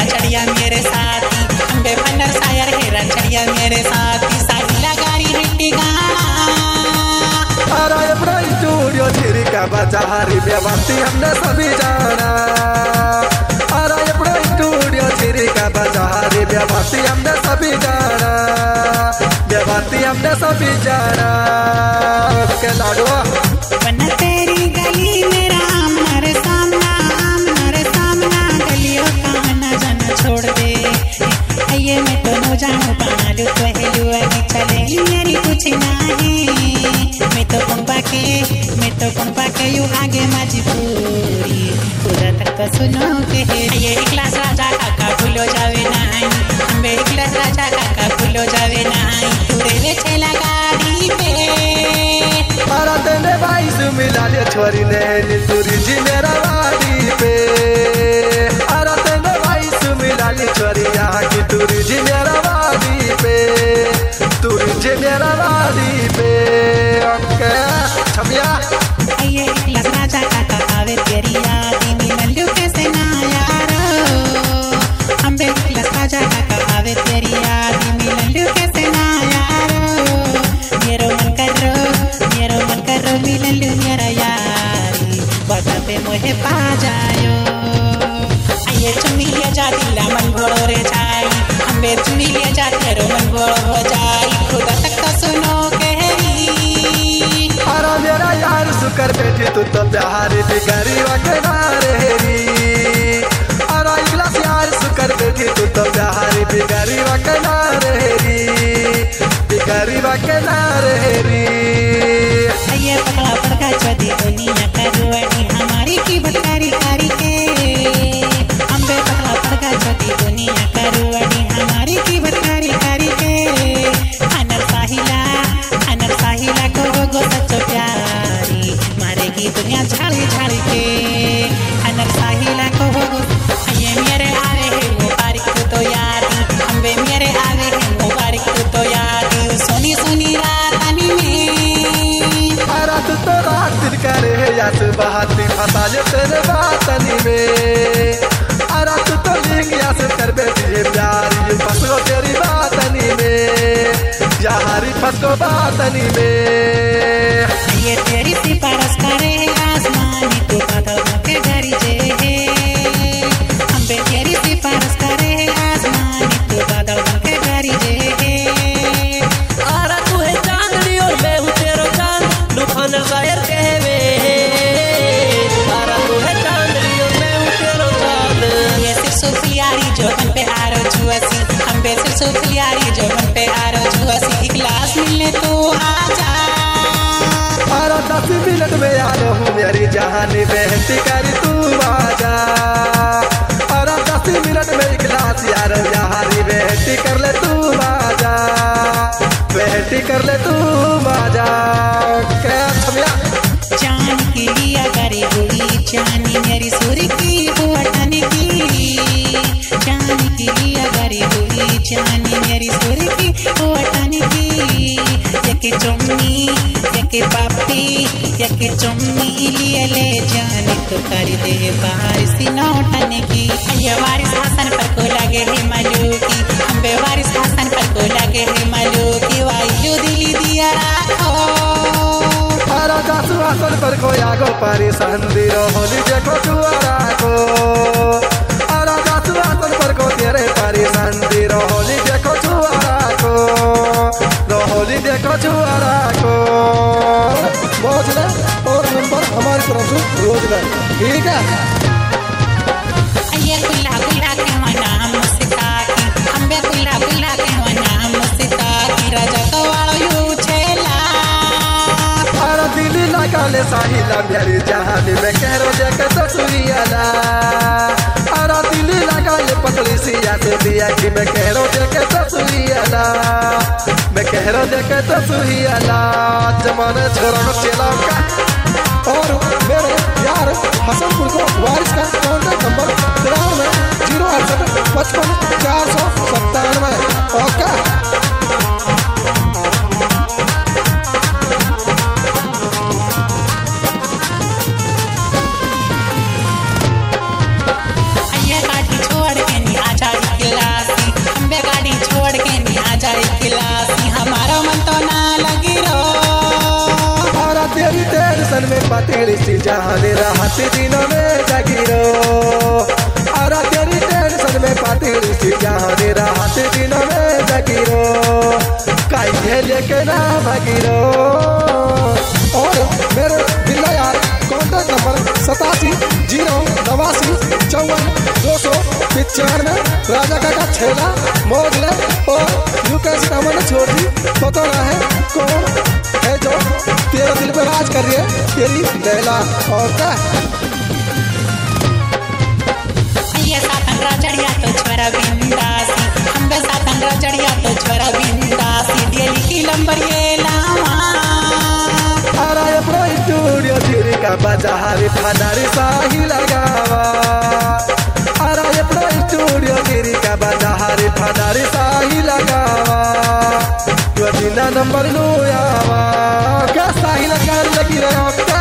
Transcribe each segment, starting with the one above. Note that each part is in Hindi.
रचड़िया मेरे साथी, अम्बे भंडर सायर है रचड़िया मेरे साथी, साहिला गाड़ी हिट्टी गाना। अरे अपना स्टूडियो चिरी का बाजारी व्यवस्थी हमने सभी जाना। अरे अपना स्टूडियो चिरी का बाजारी व्यवस्थी हमने सभी जाना। व्यवस्थी हमने सभी जाना। के लाडवा बना तेरी गली मेरा आमना सामना गलियों का आना जाना छोड़ दे। ये मैं तो नो जानू पालू तो हेलू आगे चले मेरी कुछ नहीं। मैं तो पंपा के यू आगे माझी पूरी पूरा तक तो सुनो के ये क्लास राजा काका भूलो जावे नहीं। अम्बे क्लास राजा काका भूलो जावे नहीं। तेरे छेला गाड़ी पे मारा तेने भाई से मिला ले छोरी ने तुरी जी मेरा वाड़ी पे। अरे तेने भाई से मिला ले छोरी यहाँ की तुरी जी मेरा वाड़ी पे। तुरी जी मेरा वाड़ी पे ओके छमिया ये क्लास राजा काका आवे तेरी याद मिलू कैसे ना यारो। अम्बे क्लास राजा काका आवे तेरी याद मिलू कैसे ना यारो। मेरो मन करो मिलू मेरा यारी बता पे मोहे पा जायो। ये चुनी लिया जाती ला मन घोड़ो रे जाई। अम्बे चुनी लिया जाती रो मन घोड़ो हो जाई। खुदा तक तो सुनो कहरी। अरे मेरा यार सुकर बैठी तू तो प्यारी बिगड़ी वकनारे री। अरे इगलास यार सुकर बैठी तू तो प्यारी बिगड़ी वकनारे री। बिगड़ी वकनारे री। ये पकड़ा पड़का चौधी दुनिया करुआड़ी हमारी की बदकारी कारी के। अम्बे पकड़ा पड़का चौधी दुनिया करुआड़ी हमारी की बदकारी कारी के। अनर साहिला को गो सच्चो प्यारी मारेगी दुनिया झाड़ी झाड़ी के। अनर साहिला को गो ये मेरे आवे है मुबारक तो यारी। अम्बे मेरे आवे है मुबारक तो यारी। सोनी सोनी रातानी में अरे तू तो रात दिन करे या तू बहाती फंसा जे तेरे बातनी में। अरे तू तो लिंग या से कर बैठी है प्यारी फंसो तेरी बातनी में। यारी फंसो बातनी में। ये तेरी सिफारिश करे आसमानी तो बादलों के घरी जे है। अम्बे तेरी सिफारिश करे आसमानी तो बादलों के घरी जे है। आरा तू है चांदनी और मैं हूँ तेरो चांद लुफान शायर कहवे। आरा तू है चांदनी और मैं हूँ तेरो चांद। ये सिर सुफलियारी जो बन पे आरो जुआसी। अम्बे सिर सुफलियारी जो बन पे आरो जुआसी। इखलास मिलने तो आजा। अरे 10 मिनट में आ रहूँ मेरी जहानी बेहती करी तू आजा। अरे 10 मिनट में इखलास यार जहानी बेहती कर ले तू आजा। बेहती कर ले तू आजा क्या छमिया। जान के लिया करे हुई जानी मेरी सुर की हो अटन की। जान के लिया करे हुई जानी मेरी सुर की हो अटन की। यके चुम्मी यके पापी यके चुम्मी लिए ले जाने तो कर दे बारिश नौटन की। ये वारिस हसन पर को लगे है मलूकी। अम्बे वारिस हसन पर को लगे है मलूकी। वायु दिली दिया राखो। अरे 10 आसन पर को आगो परेशान दिरो होली देखो चुआरा को। अरे 10 आसन पर को तेरे परेशान दिरो होली देखो चुआरा को। होली देखो चुआरा को। मौज ले और नंबर हमारी तरफ से रोज ले ठीक है। ये गुल्ला गुल्ला के नाम मुस्ता की। अम्बे गुल्ला गुल्ला के नाम मुस्ता की। राजा कवाड़ो यू छेला। अरे दिल्ली लगा ले साहिला मेरी जहानी में कह रो देखे तो सुइयाला। अरे दिल्ली लगा ले पतली सिया से दिया कि मैं कह रो देखे तो सुइयाला। मैं कह रो देखे तो सुइयाला। जमाने छोरा को चलाओ का। और मेरे यार हसनपुर को वारिस का कॉन्टैक्ट नंबर 068555497 ओके। ये काठी छोड़ के नहीं आजा पतली सी जान राहत दिनों में जगीरो। और तेरी टेंशन में पतली सी जान राहत दिनों में जगीरो। कहीं लेके ना भगीरो। और मेरे बिल्ला यार कॉन्टैक्ट नंबर 87-0-89-54-295 राजा काका छेला मोगले और यूकेश नंबर छोड़ दी पता ना है कौन है जो तेरे दिल पे राज कर रही है तेरी लैला। और क्या ये सातन राजड़िया तो छोरा बिंदासी अंबे सातन राजड़िया तो छोरा बिंदासी डेली की नंबर ये लावा। अरे अपना स्टूडियो तेरी का बाजार फनारी साही लगावा। अरे अपना स्टूडियो तेरी का बाजार फनारी साही लगावा। जो बिना नंबर लो आवा क्या साही लगा लगी रहा क्या।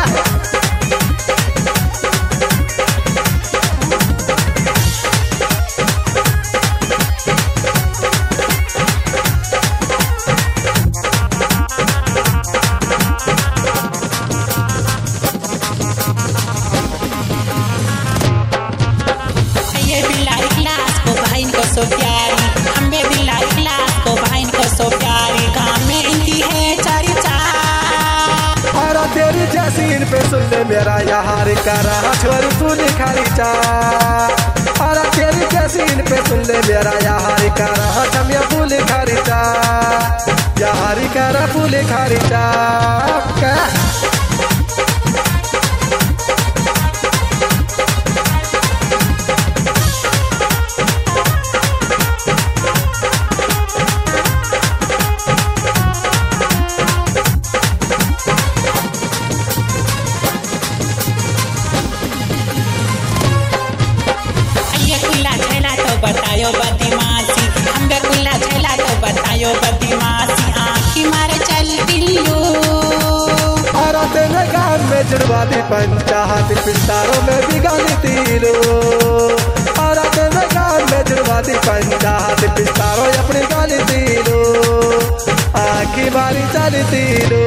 सो प्यारी अम्बे बिल्लाई क्लास को भाई को सो प्यारी काम में इनकी है चारी चार। और तेरी जैसीन पे सुन ले मेरा यार करा छोर तू लिखारी चा। और तेरी जैसीन पे सुन ले मेरा यार करा छमिया फूल खारी चा। यार करा फूल खारी चा। बतायो बदमाशी अम्बे कुल्ला झेला तो बतायो बदमाशी आँखी मारे चल दिल्लू। और तेरे गान में जुड़वा दी पंचायत पिस्तारों में भी गाली तीलो। और तेरे गान में जुड़वा दी पंचायत पिस्तारों अपनी गाली तीलो। आँखी मारी चल तीलो।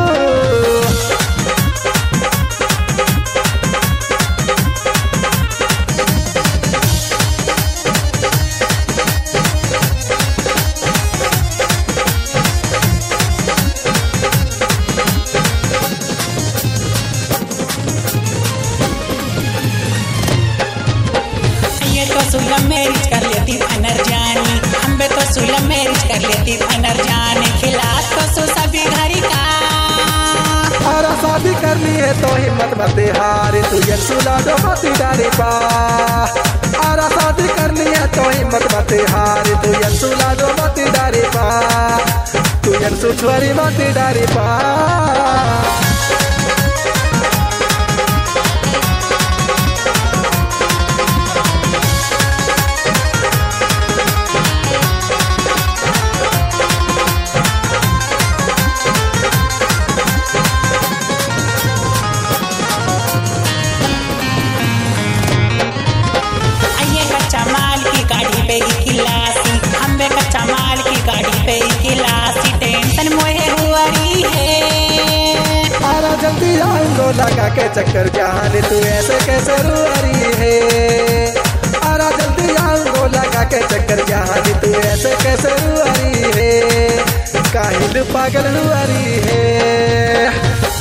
सुलम मैरिज कर लेती फनर जानी अम्बे तो सुलम मैरिज कर लेती फनर जानी खिलाफ तो सो सभी घरी का। और शादी करनी है तो हिम्मत मत हारे तू ये सुला दो मती डारी पा। और शादी करनी है तो हिम्मत मत हारे तू ये सुला दो मती डारी पा। तू ये सुछवारी मती डारी पा। अम्बे कच्चा माल की गाड़ी पे गिलासी टेंशन मोहे हुआरी है। आरा जल्दी आंगो लगा के चक्कर जाने तू ऐसे कैसे रुआरी है। आरा जल्दी आंगो लगा के चक्कर जाने तू ऐसे कैसे रुआरी है। काहिल पागल रुआरी है।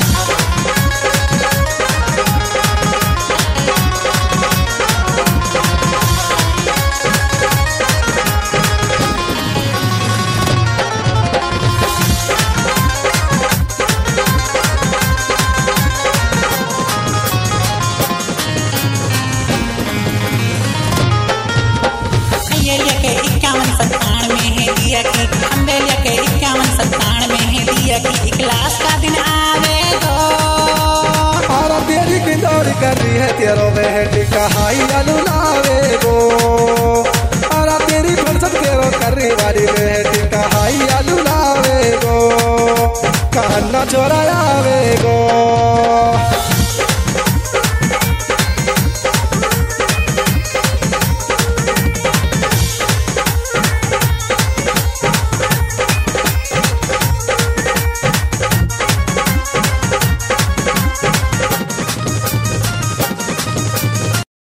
अम्बे लेके 51-97 में है दिया की क्लास का दिन आवे दो। और तेरी की दौड़ कर रही है तेरो बेटी कहाई आलू लावे गो। और तेरी फुर्सत तेरो कर रही वाली बेटी कहाई आलू लावे गो। कहना छोरा